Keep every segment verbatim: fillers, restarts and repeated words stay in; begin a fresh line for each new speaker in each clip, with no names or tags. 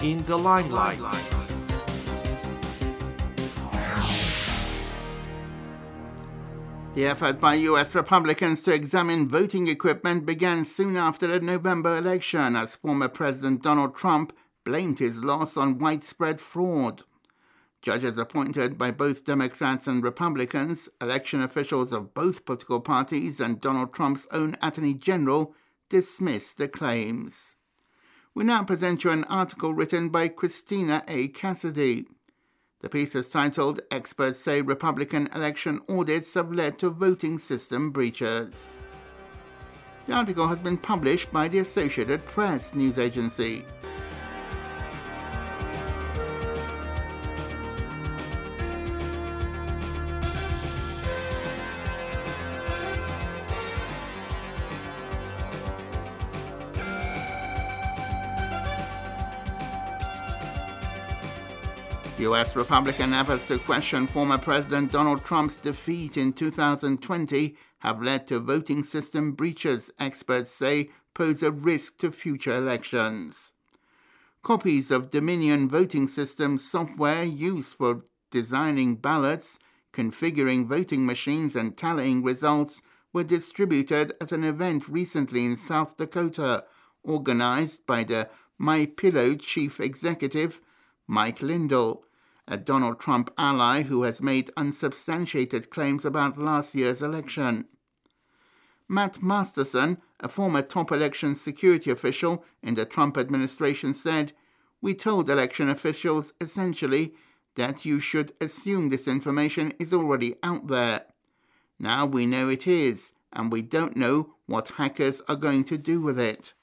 in the limelight.
The effort by U S Republicans to examine voting equipment began soon after the November election as former President Donald Trump blamed his loss on widespread fraud. Judges appointed by both Democrats and Republicans, election officials of both political parties, and Donald Trump's own Attorney General dismissed the claims. We now present you an article written by Christina A. Cassidy. The piece is titled, "Experts Say Republican Election Audits Have Led to Voting System Breaches." The article has been published by the Associated Press news agency. U S Republican efforts to question former President Donald Trump's defeat in two thousand twenty have led to voting system breaches experts say pose a risk to future elections. Copies of Dominion voting system software used for designing ballots, configuring voting machines, and tallying results were distributed at an event recently in South Dakota, organized by the MyPillow chief executive, Mike Lindell, a Donald Trump ally who has made unsubstantiated claims about last year's election. Matt Masterson, a former top election security official in the Trump administration, said, "We told election officials essentially that you should assume this information is already out there. Now we know it is, and we don't know what hackers are going to do with it."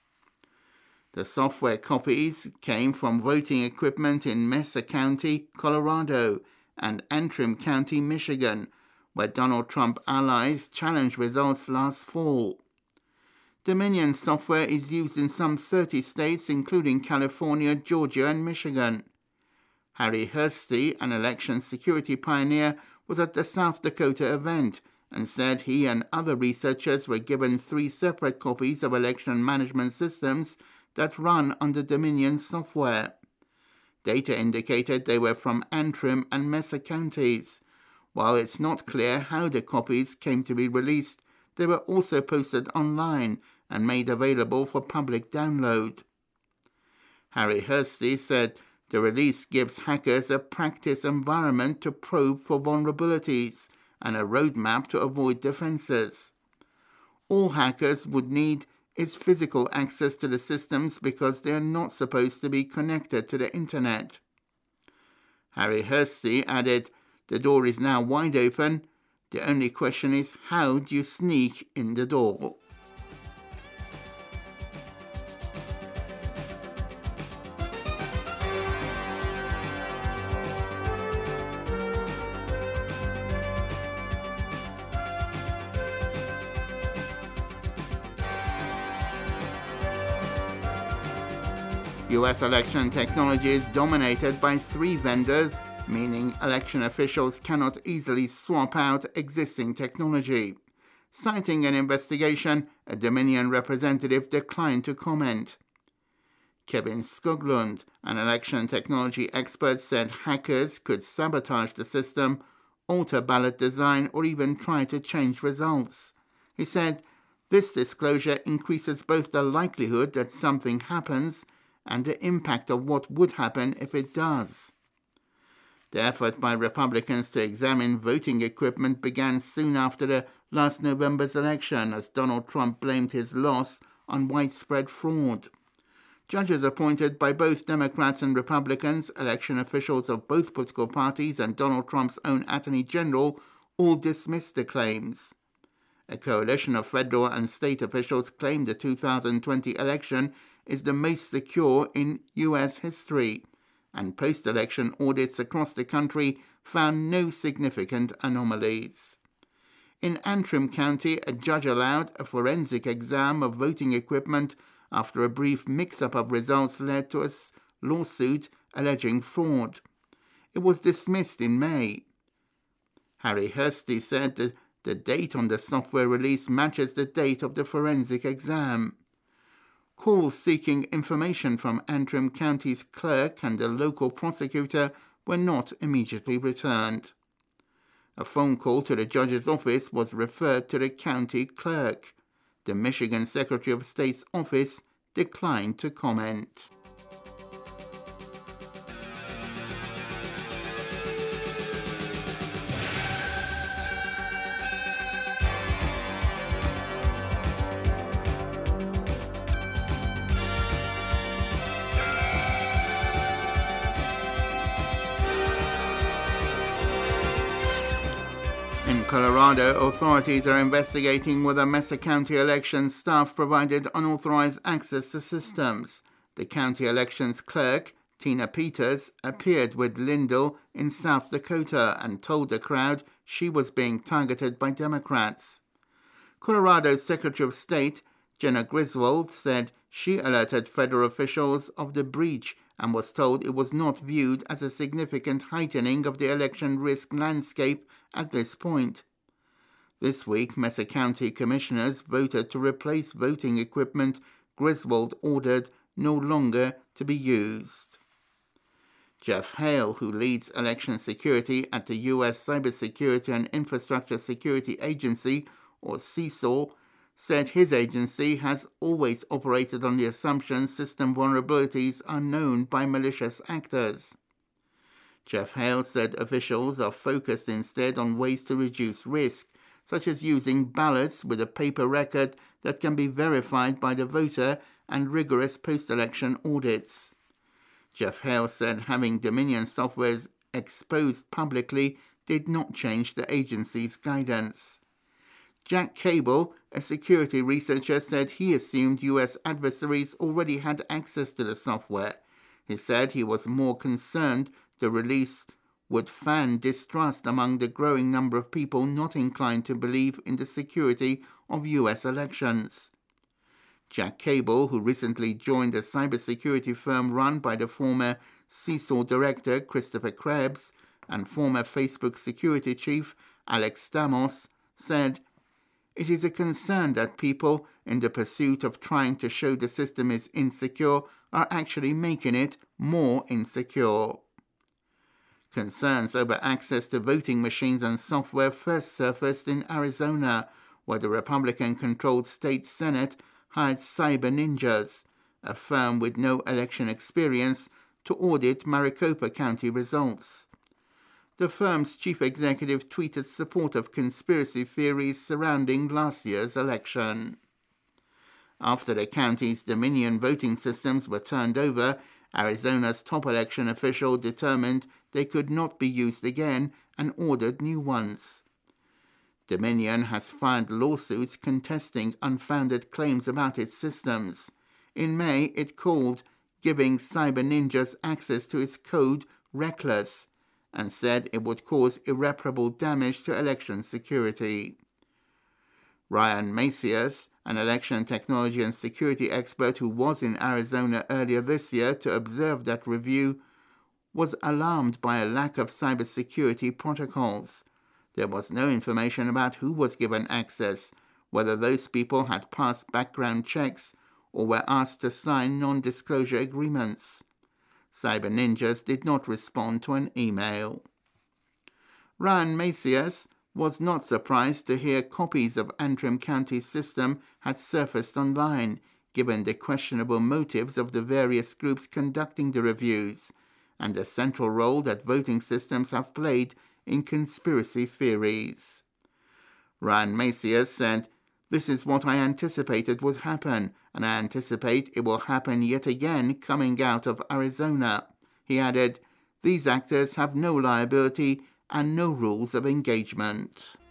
The software copies came from voting equipment in Mesa County, Colorado, and Antrim County, Michigan, where Donald Trump allies challenged results last fall. Dominion software is used in some thirty states, including California, Georgia, and Michigan. Harry Hursty, an election security pioneer, was at the South Dakota event and said he and other researchers were given three separate copies of election management systems that run on the Dominion software. Data indicated they were from Antrim and Mesa counties. While it's not clear how the copies came to be released, they were also posted online and made available for public download. Harry Hursty said the release gives hackers a practice environment to probe for vulnerabilities and a roadmap to avoid defenses. All hackers would need is physical access to the systems because they are not supposed to be connected to the internet. Harry Hursty added, "The door is now wide open. The only question is, how do you sneak in the door?" U S election technology is dominated by three vendors, meaning election officials cannot easily swap out existing technology. Citing an investigation, a Dominion representative declined to comment. Kevin Skoglund, an election technology expert, said hackers could sabotage the system, alter ballot design, or even try to change results. He said, "This disclosure increases both the likelihood that something happens and the impact of what would happen if it does." The effort by Republicans to examine voting equipment began soon after the last November's election as Donald Trump blamed his loss on widespread fraud. Judges appointed by both Democrats and Republicans, election officials of both political parties, and Donald Trump's own Attorney General all dismissed the claims. A coalition of federal and state officials claimed the two thousand twenty election is the most secure in U S history, and post-election audits across the country found no significant anomalies. In Antrim County, a judge allowed a forensic exam of voting equipment after a brief mix-up of results led to a lawsuit alleging fraud. It was dismissed in May. Harry Hursty said that the date on the software release matches the date of the forensic exam. calls seeking information from Antrim County's clerk and a local prosecutor were not immediately returned. A phone call to the judge's office was referred to the county clerk. The Michigan Secretary of State's office declined to comment. In Colorado, authorities are investigating whether Mesa County election staff provided unauthorized access to systems. The county elections clerk, Tina Peters, appeared with Lindell in South Dakota and told the crowd she was being targeted by Democrats. Colorado's Secretary of State, Jena Griswold, said she alerted federal officials of the breach and was told it was not viewed as a significant heightening of the election risk landscape at this point. This week, Mesa County commissioners voted to replace voting equipment Griswold ordered no longer to be used. Jeff Hale, who leads election security at the U S Cybersecurity and Infrastructure Security Agency, or C I S O, said his agency has always operated on the assumption system vulnerabilities are known by malicious actors. Jeff Hale said officials are focused instead on ways to reduce risk, such as using ballots with a paper record that can be verified by the voter and rigorous post-election audits. Jeff Hale said having Dominion softwares exposed publicly did not change the agency's guidance. Jack Cable, a security researcher, said he assumed U S adversaries already had access to the software. He said he was more concerned the release would fan distrust among the growing number of people not inclined to believe in the security of U S elections. Jack Cable, who recently joined a cybersecurity firm run by the former C I S O director Christopher Krebs and former Facebook security chief Alex Stamos, said, "It is a concern that people, in the pursuit of trying to show the system is insecure, are actually making it more insecure." Concerns over access to voting machines and software first surfaced in Arizona, where the Republican-controlled state Senate hired Cyber Ninjas, a firm with no election experience, to audit Maricopa County results. The firm's chief executive tweeted support of conspiracy theories surrounding last year's election. After the county's Dominion voting systems were turned over, Arizona's top election official determined they could not be used again and ordered new ones. Dominion has filed lawsuits contesting unfounded claims about its systems. In May, it called giving Cyber Ninjas access to its code reckless and said it would cause irreparable damage to election security. Ryan Macias, an election technology and security expert who was in Arizona earlier this year to observe that review, was alarmed by a lack of cybersecurity protocols. There was no information about who was given access, whether those people had passed background checks or were asked to sign non-disclosure agreements. Cyber Ninjas did not respond to an email. Ryan Macias was not surprised to hear copies of Antrim County's system had surfaced online, given the questionable motives of the various groups conducting the reviews, and the central role that voting systems have played in conspiracy theories. Ryan Macias said, "This is what I anticipated would happen, and I anticipate it will happen yet again coming out of Arizona." He added, "These actors have no liability and no rules of engagement."